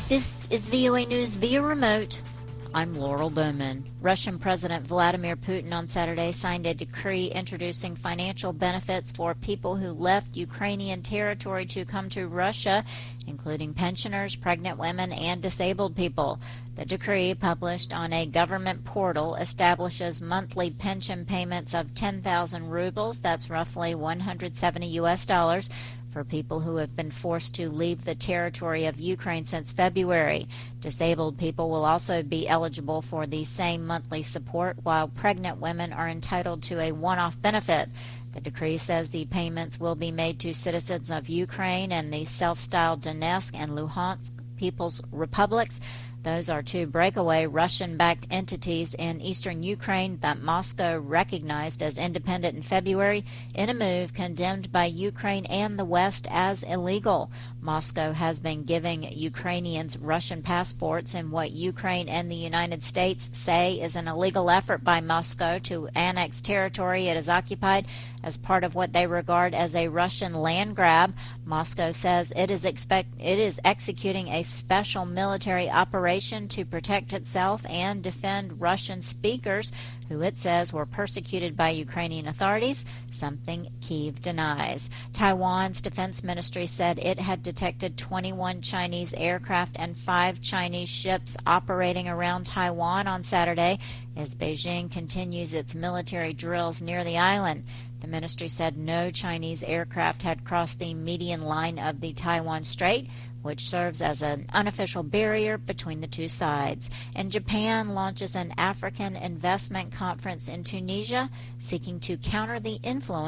This is VOA News via remote. I'm Laurel Bowman. Russian President Vladimir Putin on Saturday signed a decree introducing financial benefits for people who left Ukrainian territory to come to Russia, including pensioners, pregnant women, and disabled people. The decree, published on a government portal, establishes monthly pension payments of 10,000 rubles, that's roughly $170, for people who have been forced to leave the territory of Ukraine since February. Disabled people will also be eligible for the same monthly support, while pregnant women are entitled to a one-off benefit. The decree says the payments will be made to citizens of Ukraine and the self-styled Donetsk and Luhansk People's Republics. Those are two breakaway Russian-backed entities in eastern Ukraine that Moscow recognized as independent in February in a move condemned by Ukraine and the West as illegal. Moscow has been giving Ukrainians Russian passports in what Ukraine and the United States say is an illegal effort by Moscow to annex territory it has occupied as part of what they regard as a Russian land grab. Moscow says it is executing a special military operation to protect itself and defend Russian speakers who it says were persecuted by Ukrainian authorities, something Kyiv denies. Taiwan's defense ministry said it had detected 21 Chinese aircraft and 5 Chinese ships operating around Taiwan on Saturday as Beijing continues its military drills near the island. The ministry said no Chinese aircraft had crossed the median line of the Taiwan Strait, which serves as an unofficial barrier between the two sides. And Japan launches an African investment conference in Tunisia, seeking to counter the influence